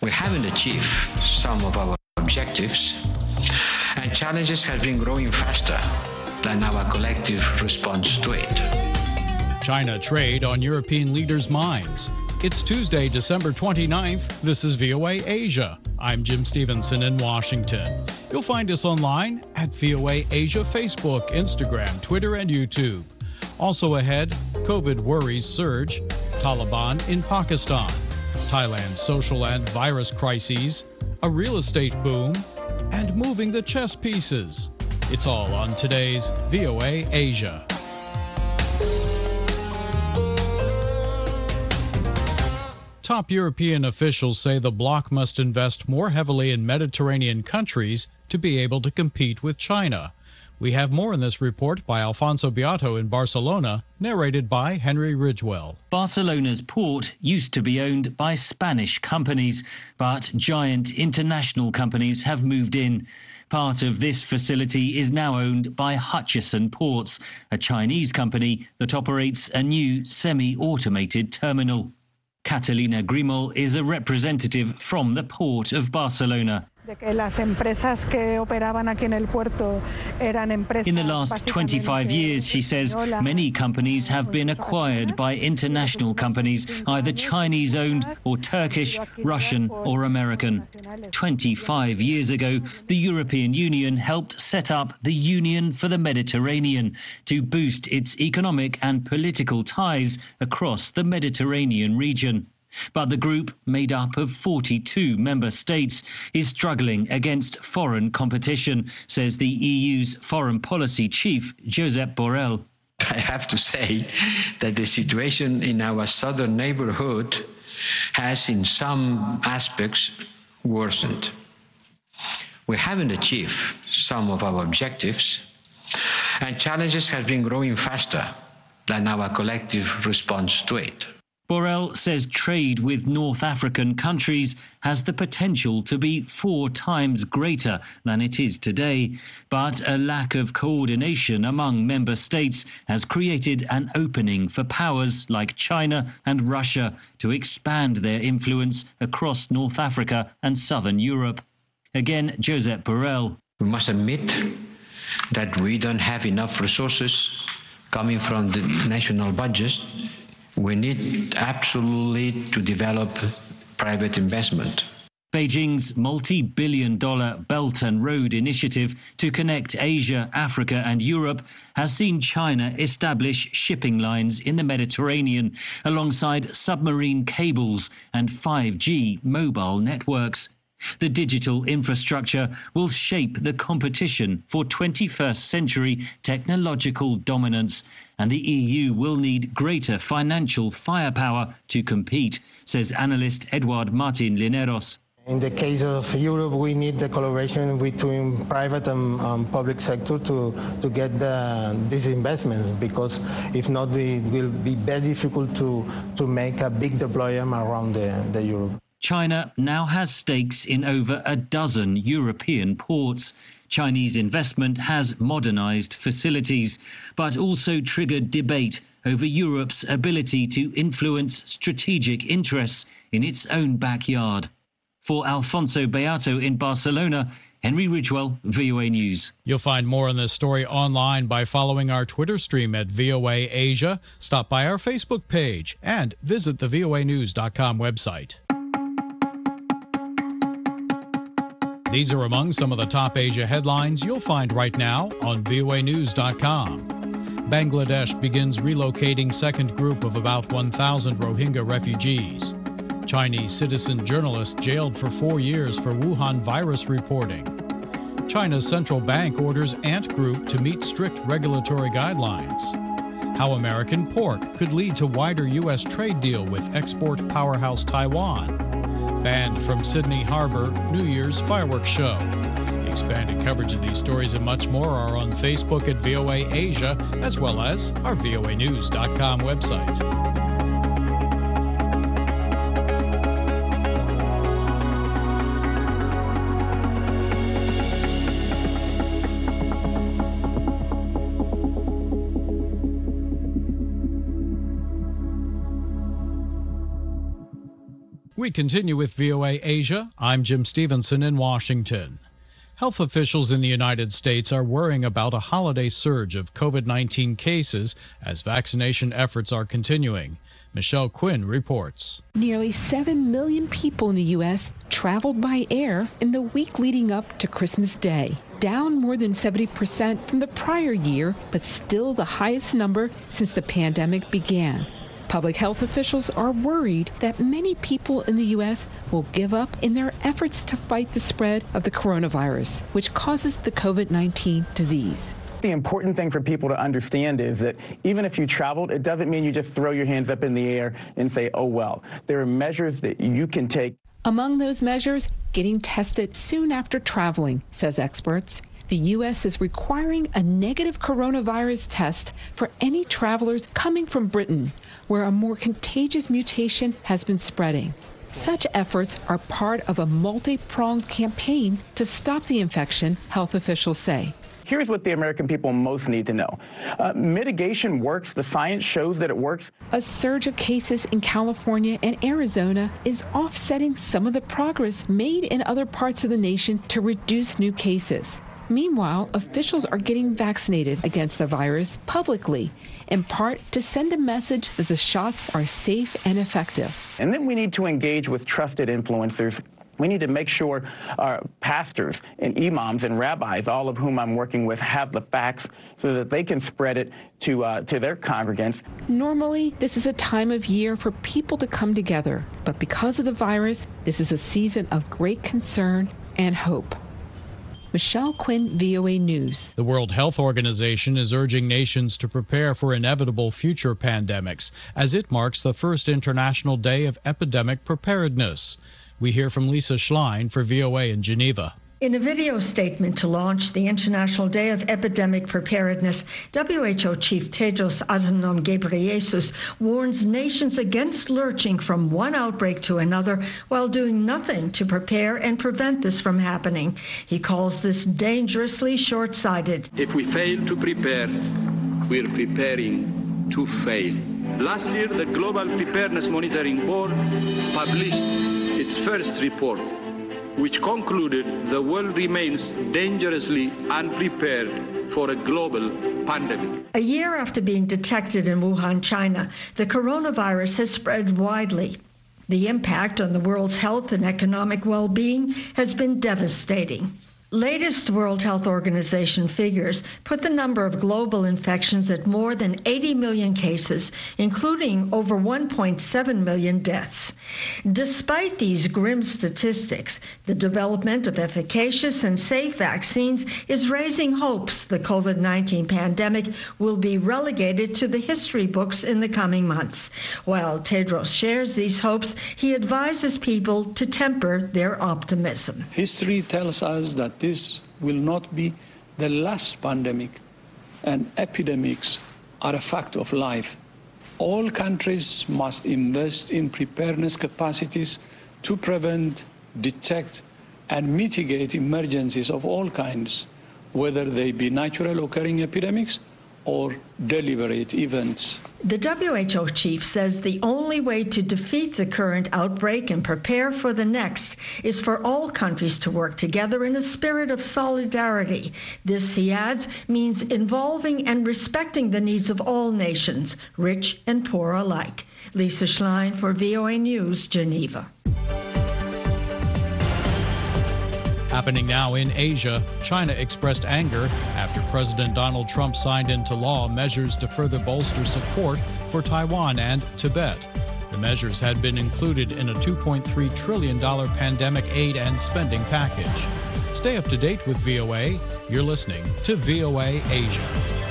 We haven't achieved some of our objectives, and challenges have been growing faster than our collective response to it. China trade on European leaders' minds. It's Tuesday, December 29th. This is VOA Asia. I'm Jim Stevenson in Washington. You'll find us online at VOA Asia Facebook, Instagram, Twitter, and YouTube. Also ahead, COVID worries surge, Taliban in Pakistan, Thailand's social and virus crises, a real estate boom, and moving the chess pieces. It's all on today's VOA Asia. Top European officials say the bloc must invest more heavily in Mediterranean countries to be able to compete with China. We have more in this report by Alfonso Beato in Barcelona, narrated by Henry Ridgewell. Barcelona's port used to be owned by Spanish companies, but giant international companies have moved in. Part of this facility is now owned by Hutchison Ports, a Chinese company that operates a new semi-automated terminal. Catalina Grimol is a representative from the port of Barcelona. In the last 25 years, she says, many companies have been acquired by international companies, either Chinese-owned or Turkish, Russian or American. 25 years ago, the European Union helped set up the Union for the Mediterranean to boost its economic and political ties across the Mediterranean region. But the group, made up of 42 member states, is struggling against foreign competition, says the EU's foreign policy chief, Josep Borrell. I have to say that the situation in our southern neighborhood has, in some aspects, worsened. We haven't achieved some of our objectives, and challenges have been growing faster than our collective response to it. Borrell says trade with North African countries has the potential to be 4 times greater than it is today, but a lack of coordination among member states has created an opening for powers like China and Russia to expand their influence across North Africa and southern Europe. Again, Josep Borrell. We must admit that we don't have enough resources coming from the national budgets. We need absolutely to develop private investment. Beijing's multi-billion-dollar Belt and Road initiative to connect Asia, Africa and Europe has seen China establish shipping lines in the Mediterranean alongside submarine cables and 5G mobile networks. The digital infrastructure will shape the competition for 21st century technological dominance, and the EU will need greater financial firepower to compete, says analyst Eduard Martin Lineros. In the case of Europe, we need the collaboration between private and public sector to get these investments, because if not, it will be very difficult to make a big deployment around the Europe. China now has stakes in over a dozen European ports. Chinese investment has modernized facilities, but also triggered debate over Europe's ability to influence strategic interests in its own backyard. For Alfonso Beato in Barcelona, Henry Ridgewell, VOA News. You'll find more on this story online by following our Twitter stream at VOA Asia, stop by our Facebook page, and visit the voanews.com website. These are among some of the top Asia headlines you'll find right now on voanews.com. Bangladesh begins relocating second group of about 1,000 Rohingya refugees. Chinese citizen journalist jailed for 4 years for Wuhan virus reporting. China's central bank orders Ant Group to meet strict regulatory guidelines. How American pork could lead to wider U.S. trade deal with export powerhouse Taiwan. Banned from Sydney Harbor, New Year's fireworks show. Expanded coverage of these stories and much more are on Facebook at VOA Asia, as well as our voanews.com website. We continue with VOA Asia. I'm Jim Stevenson in Washington. Health officials in the United States are worrying about a holiday surge of COVID-19 cases as vaccination efforts are continuing. Michelle Quinn reports. Nearly 7 million people in the U.S. traveled by air in the week leading up to Christmas Day, down more than 70% from the prior year, but still the highest number since the pandemic began. Public health officials are worried that many people in the U.S. will give up in their efforts to fight the spread of the coronavirus, which causes the COVID-19 disease. The important thing for people to understand is that even if you traveled, it doesn't mean you just throw your hands up in the air and say, oh, well. There are measures that you can take. Among those measures, getting tested soon after traveling, says experts. The U.S. is requiring a negative coronavirus test for any travelers coming from Britain, where a more contagious mutation has been spreading. Such efforts are part of a multi-pronged campaign to stop the infection, health officials say. Here's what the American people most need to know. Mitigation works. The science shows that it works. A surge of cases in California and Arizona is offsetting some of the progress made in other parts of the nation to reduce new cases. Meanwhile, officials are getting vaccinated against the virus publicly, in part to send a message that the shots are safe and effective. And then we need to engage with trusted influencers. We need to make sure our pastors and imams and rabbis, all of whom I'm working with, have the facts so that they can spread it to their congregants. Normally, this is a time of year for people to come together. But because of the virus, this is a season of great concern and hope. Michelle Quinn, VOA News. The World Health Organization is urging nations to prepare for inevitable future pandemics as it marks the first International Day of Epidemic Preparedness. We hear from Lisa Schlein for VOA in Geneva. In a video statement to launch the International Day of Epidemic Preparedness, WHO Chief Tedros Adhanom Ghebreyesus warns nations against lurching from one outbreak to another while doing nothing to prepare and prevent this from happening. He calls this dangerously short-sighted. If we fail to prepare, we're preparing to fail. Last year, the Global Preparedness Monitoring Board published its first report, which concluded the world remains dangerously unprepared for a global pandemic. A year after being detected in Wuhan, China, the coronavirus has spread widely. The impact on the world's health and economic well-being has been devastating. Latest World Health Organization figures put the number of global infections at more than 80 million cases, including over 1.7 million deaths. Despite these grim statistics, the development of efficacious and safe vaccines is raising hopes the COVID-19 pandemic will be relegated to the history books in the coming months. While Tedros shares these hopes, he advises people to temper their optimism. History tells us that this will not be the last pandemic, and epidemics are a fact of life. All countries must invest in preparedness capacities to prevent, detect, and mitigate emergencies of all kinds, whether they be natural occurring epidemics or deliberate events. The WHO chief says the only way to defeat the current outbreak and prepare for the next is for all countries to work together in a spirit of solidarity. This, he adds, means involving and respecting the needs of all nations, rich and poor alike. Lisa Schlein for VOA News, Geneva. Happening now in Asia, China expressed anger after President Donald Trump signed into law measures to further bolster support for Taiwan and Tibet. The measures had been included in a $2.3 trillion pandemic aid and spending package. Stay up to date with VOA. You're listening to VOA Asia.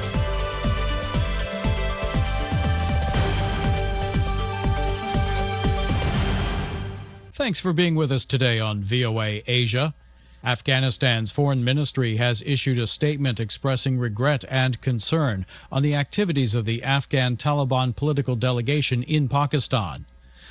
Thanks for being with us today on VOA Asia. Afghanistan's foreign ministry has issued a statement expressing regret and concern on the activities of the Afghan Taliban political delegation in Pakistan.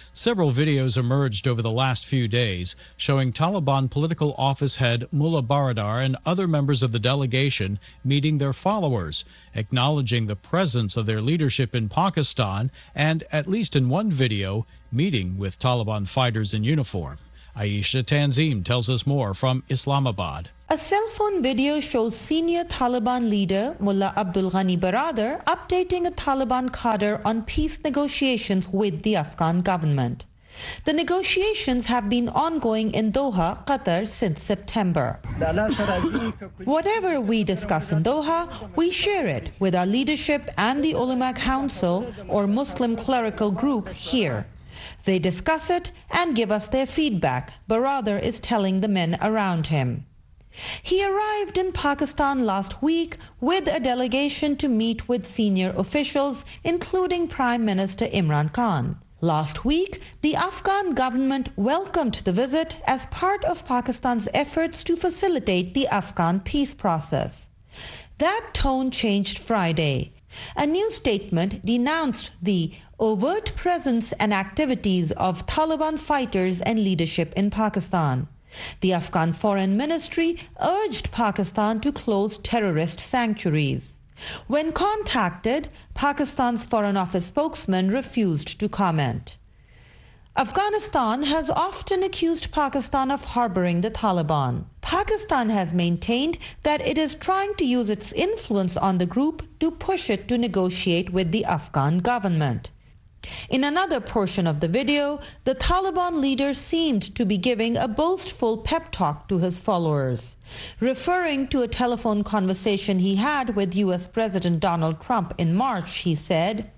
Several videos emerged over the last few days showing Taliban political office head Mullah Baradar and other members of the delegation meeting their followers, acknowledging the presence of their leadership in Pakistan, and, at least in one video, meeting with Taliban fighters in uniform. Aisha Tanzim tells us more from Islamabad. A cell phone video shows senior Taliban leader Mullah Abdul Ghani Baradar updating a Taliban cadre on peace negotiations with the Afghan government. The negotiations have been ongoing in Doha, Qatar, since September. Whatever we discuss in Doha, we share it with our leadership and the Ulama Council or Muslim clerical group here. They discuss it and give us their feedback, Baradar is telling the men around him. He arrived in Pakistan last week with a delegation to meet with senior officials, including Prime Minister Imran Khan. Last week, the Afghan government welcomed the visit as part of Pakistan's efforts to facilitate the Afghan peace process. That tone changed Friday. A new statement denounced the overt presence and activities of Taliban fighters and leadership in Pakistan. The Afghan Foreign Ministry urged Pakistan to close terrorist sanctuaries. When contacted, Pakistan's Foreign Office spokesman refused to comment. Afghanistan has often accused Pakistan of harboring the Taliban. Pakistan has maintained that it is trying to use its influence on the group to push it to negotiate with the Afghan government. In another portion of the video, the Taliban leader seemed to be giving a boastful pep talk to his followers. Referring to a telephone conversation he had with U.S. President Donald Trump in March, he said,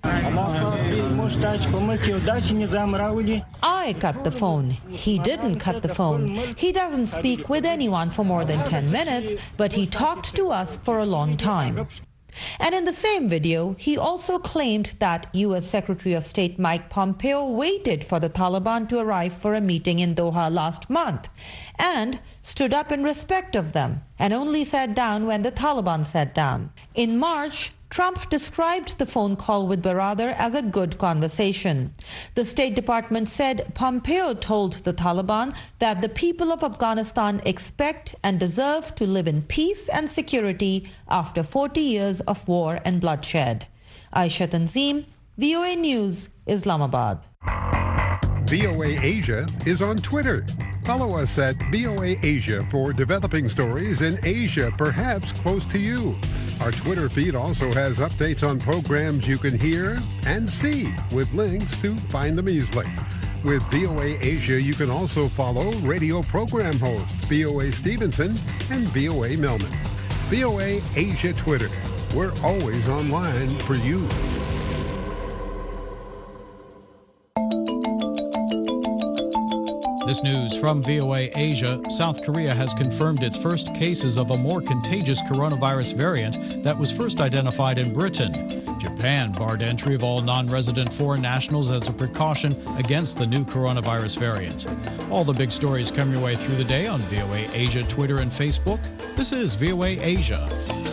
I cut the phone. He didn't cut the phone. He doesn't speak with anyone for more than 10 minutes, but he talked to us for a long time. And in the same video, he also claimed that U.S. Secretary of State Mike Pompeo waited for the Taliban to arrive for a meeting in Doha last month and stood up in respect of them and only sat down when the Taliban sat down. In March, Trump described the phone call with Baradar as a good conversation. The State Department said Pompeo told the Taliban that the people of Afghanistan expect and deserve to live in peace and security after 40 years of war and bloodshed. Aisha Tanzim, VOA News, Islamabad. VOA Asia is on Twitter. Follow us at VOA Asia for developing stories in Asia, perhaps close to you. Our Twitter feed also has updates on programs you can hear and see with links to find them easily. With VOA Asia, you can also follow radio program host VOA Stevenson and VOA Millman. VOA Asia Twitter. We're always online for you. This news from VOA Asia. South Korea has confirmed its first cases of a more contagious coronavirus variant that was first identified in Britain. Japan barred entry of all non-resident foreign nationals as a precaution against the new coronavirus variant. All the big stories come your way through the day on VOA Asia, Twitter, and Facebook. This is VOA Asia.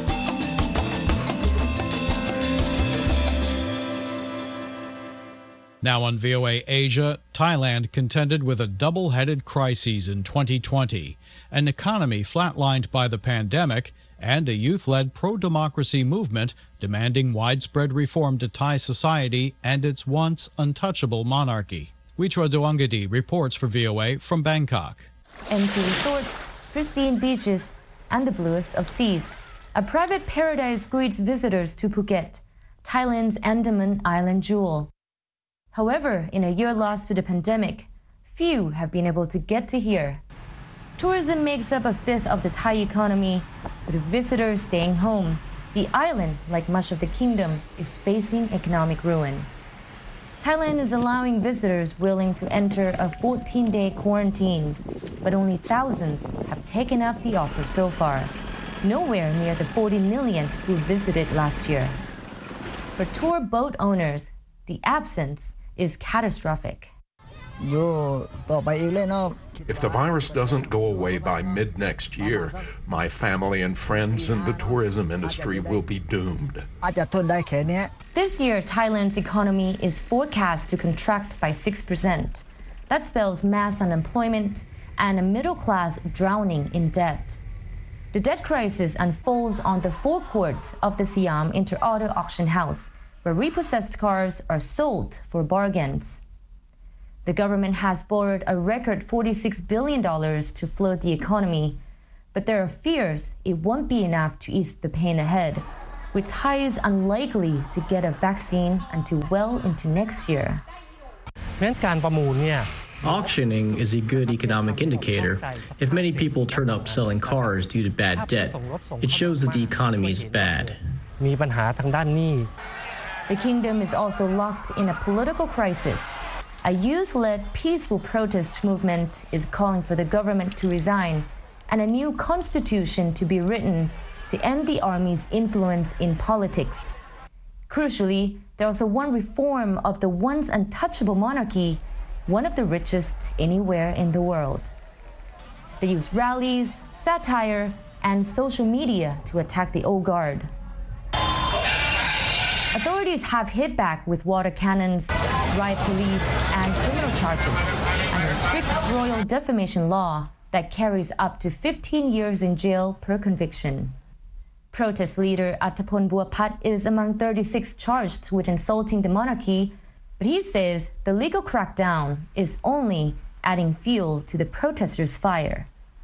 Now on VOA Asia, Thailand contended with a double-headed crisis in 2020, an economy flatlined by the pandemic, and a youth-led pro-democracy movement demanding widespread reform to Thai society and its once untouchable monarchy. Witra Doangadi reports for VOA from Bangkok. Empty resorts, pristine beaches, and the bluest of seas. A private paradise greets visitors to Phuket, Thailand's Andaman Island jewel. However, in a year lost to the pandemic, few have been able to get to here. Tourism makes up a fifth of the Thai economy, with visitors staying home. The island, like much of the kingdom, is facing economic ruin. Thailand is allowing visitors willing to enter a 14-day quarantine, but only thousands have taken up the offer so far, nowhere near the 40 million who visited last year. For tour boat owners, the absence is catastrophic. If the virus doesn't go away by mid-next year, my family and friends in the tourism industry will be doomed. This year, Thailand's economy is forecast to contract by 6%. That spells mass unemployment and a middle class drowning in debt. The debt crisis unfolds on the forecourt of the Siam Inter-Auto Auction House, where repossessed cars are sold for bargains. The government has borrowed a record $46 billion to float the economy, but there are fears it won't be enough to ease the pain ahead, with Thais unlikely to get a vaccine until well into next year. Auctioning is a good economic indicator. If many people turn up selling cars due to bad debt, it shows that the economy is bad. The kingdom is also locked in a political crisis. A youth-led peaceful protest movement is calling for the government to resign and a new constitution to be written to end the army's influence in politics. Crucially, there also one reform of the once untouchable monarchy, one of the richest anywhere in the world. They use rallies, satire, and social media to attack the old guard. Authorities have hit back with water cannons, riot police, and criminal charges under a strict royal defamation law that carries up to 15 years in jail per conviction. Protest leader Attapon Buapat is among 36 charged with insulting the monarchy, but he says the legal crackdown is only adding fuel to the protesters' fire.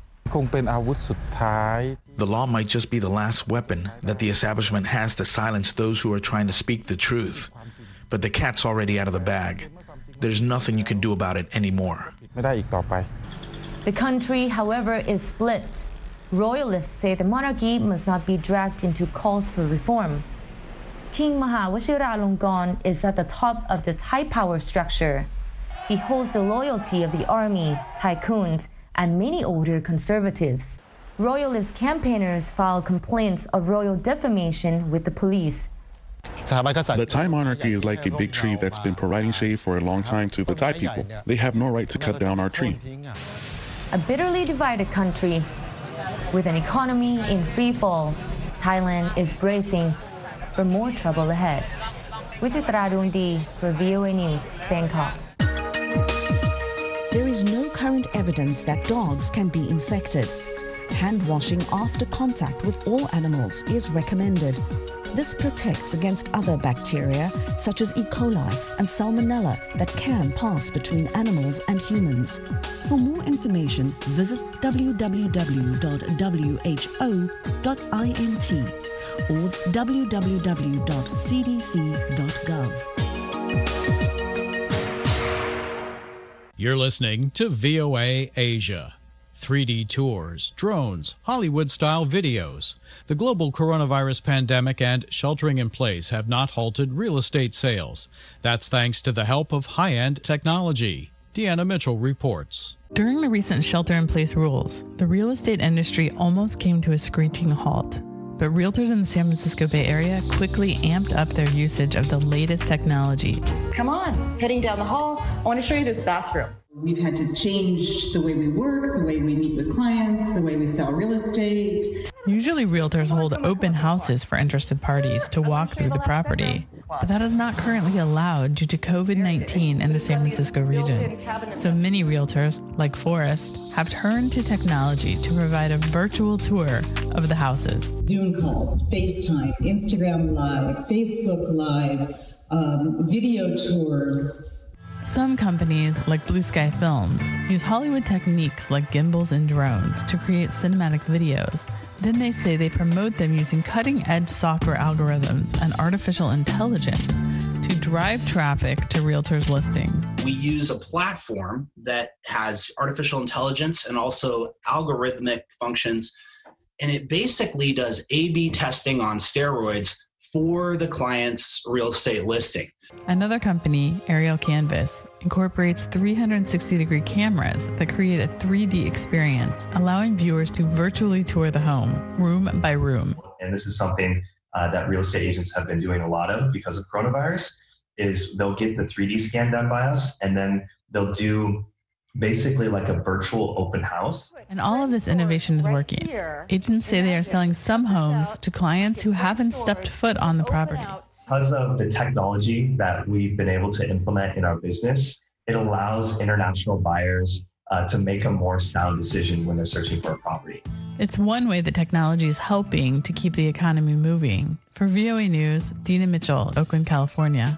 The law might just be the last weapon that the establishment has to silence those who are trying to speak the truth. But the cat's already out of the bag. There's nothing you can do about it anymore. The country, however, is split. Royalists say the monarchy must not be dragged into calls for reform. King Maha Vajiralongkorn is at the top of the Thai power structure. He holds the loyalty of the army, tycoons, and many older conservatives. Royalist campaigners filed complaints of royal defamation with the police. The Thai monarchy is like a big tree that's been providing shade for a long time to the Thai people. They have no right to cut down our tree. A bitterly divided country with an economy in free fall, Thailand is bracing for more trouble ahead. Wichitra Dundi for VOA News, Bangkok. There is no current evidence that dogs can be infected. Hand washing after contact with all animals is recommended. This protects against other bacteria such as E. coli and Salmonella that can pass between animals and humans. For more information, visit www.who.int or www.cdc.gov. You're listening to VOA Asia. 3D tours, drones, Hollywood-style videos. The global coronavirus pandemic and sheltering in place have not halted real estate sales. That's thanks to the help of high-end technology. Deanna Mitchell reports. During the recent shelter-in-place rules, the real estate industry almost came to a screeching halt. But realtors in the San Francisco Bay Area quickly amped up their usage of the latest technology. Come on, heading down the hall. I want to show you this bathroom. We've had to change the way we work, the way we meet with clients, the way we sell real estate. Usually realtors hold open houses for interested parties to walk through the property, but that is not currently allowed due to COVID-19 in the San Francisco region. So many realtors, like Forrest, have turned to technology to provide a virtual tour of the houses. Zoom calls, FaceTime, Instagram Live, Facebook Live, video tours. Some companies, like Blue Sky Films, use Hollywood techniques like gimbals and drones to create cinematic videos. Then they say they promote them using cutting-edge software algorithms and artificial intelligence to drive traffic to realtors' listings. We use a platform that has artificial intelligence and also algorithmic functions, and it basically does A/B testing on steroids for the client's real estate listing. Another company, Aerial Canvas, incorporates 360-degree cameras that create a 3D experience, allowing viewers to virtually tour the home, room by room. And this is something that real estate agents have been doing a lot of because of coronavirus, is they'll get the 3D scan done by us, and then They'll do basically like a virtual open house. And all of this innovation is working. Agents say they are selling some homes to clients who haven't stepped foot on the property. Because of the technology that we've been able to implement in our business, it allows international buyers to make a more sound decision when they're searching for a property. It's one way that technology is helping to keep the economy moving. For VOA News, Dina Mitchell, Oakland, California.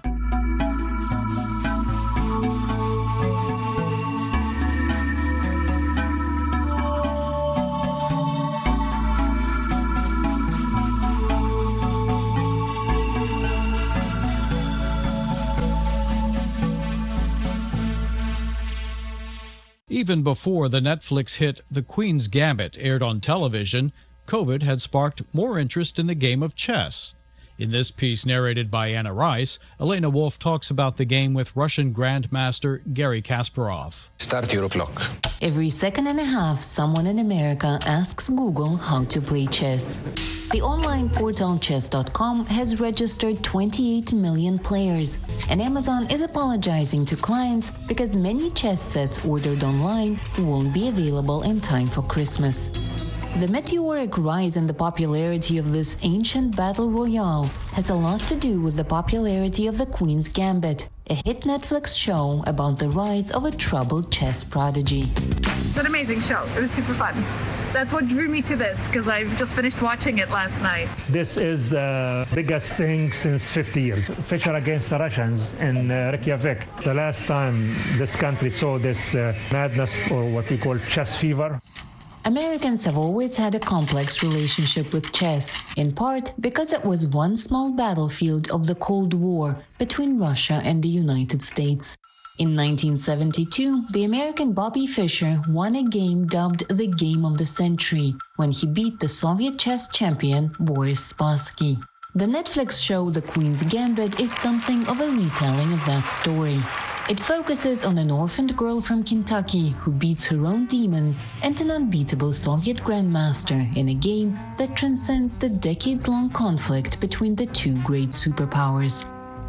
Even before the Netflix hit The Queen's Gambit aired on television, COVID had sparked more interest in the game of chess. In this piece narrated by Anna Rice, Elena Wolf talks about the game with Russian Grandmaster Garry Kasparov. Start your clock. Every second and a half, someone in America asks Google how to play chess. The online portal chess.com has registered 28 million players, and Amazon is apologizing to clients because many chess sets ordered online won't be available in time for Christmas. The meteoric rise in the popularity of this ancient battle royale has a lot to do with the popularity of The Queen's Gambit, a hit Netflix show about the rise of a troubled chess prodigy. It's an amazing show. It was super fun. That's what drew me to this, because I just finished watching it last night. This is the biggest thing since 50 years. Fischer against the Russians in Reykjavik. The last time this country saw this madness, or what we call chess fever. Americans have always had a complex relationship with chess, in part because it was one small battlefield of the Cold War between Russia and the United States. In 1972, the American Bobby Fischer won a game dubbed the Game of the Century when he beat the Soviet chess champion Boris Spassky. The Netflix show The Queen's Gambit is something of a retelling of that story. It focuses on an orphaned girl from Kentucky who beats her own demons and an unbeatable Soviet grandmaster in a game that transcends the decades-long conflict between the two great superpowers.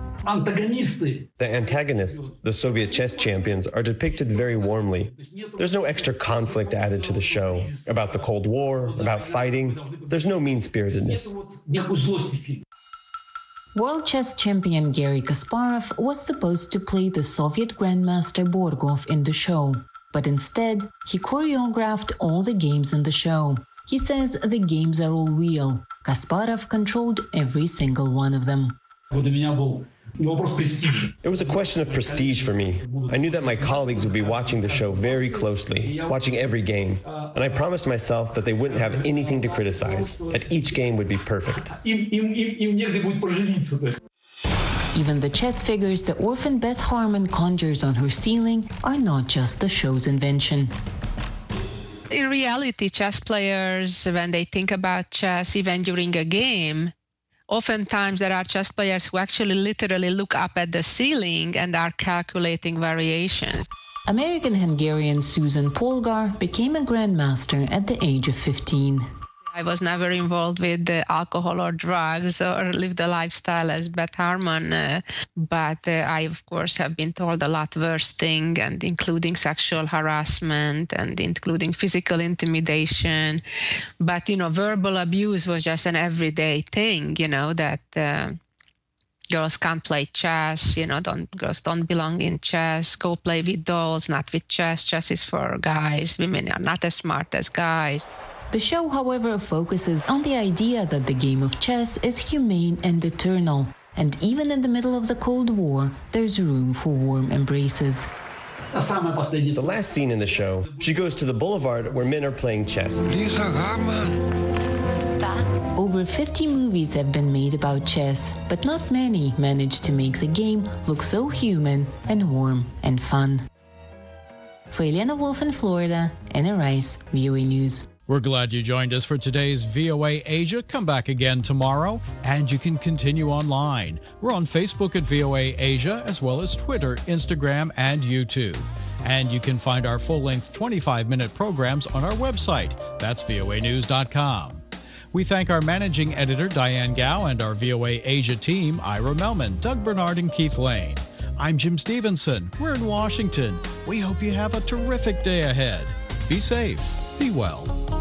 The antagonists, the Soviet chess champions, are depicted very warmly. There's no extra conflict added to the show about the Cold War, about fighting. There's no mean-spiritedness. World chess champion Garry Kasparov was supposed to play the Soviet Grandmaster Borgov in the show, but instead, he choreographed all the games in the show. He says the games are all real. Kasparov controlled every single one of them. It was a question of prestige for me. I knew that my colleagues would be watching the show very closely, watching every game, and I promised myself that they wouldn't have anything to criticize, that each game would be perfect. Even the chess figures the orphan Beth Harmon conjures on her ceiling are not just the show's invention. In reality, chess players, when they think about chess, even during a game, oftentimes there are chess players who actually literally look up at the ceiling and are calculating variations. American-Hungarian Susan Polgar became a grandmaster at the age of 15. I was never involved with alcohol or drugs or lived a lifestyle as Beth Harmon, but I, of course, have been told a lot worse things, and including sexual harassment and including physical intimidation. But, verbal abuse was just an everyday thing, that girls can't play chess, girls don't belong in chess, go play with dolls, not with chess. Chess is for guys. Women are not as smart as guys. The show, however, focuses on the idea that the game of chess is humane and eternal, and even in the middle of the Cold War, there's room for warm embraces. The last scene in the show, she goes to the boulevard where men are playing chess. Over 50 movies have been made about chess, but not many managed to make the game look so human and warm and fun. For Elena Wolf in Florida, Anna Rice, VOA News. We're glad you joined us for today's VOA Asia. Come back again tomorrow, and you can continue online. We're on Facebook at VOA Asia, as well as Twitter, Instagram, and YouTube. And you can find our full-length 25-minute programs on our website. That's voanews.com. We thank our managing editor, Diane Gao, and our VOA Asia team, Ira Melman, Doug Bernard, and Keith Lane. I'm Jim Stevenson. We're in Washington. We hope you have a terrific day ahead. Be safe. Be well.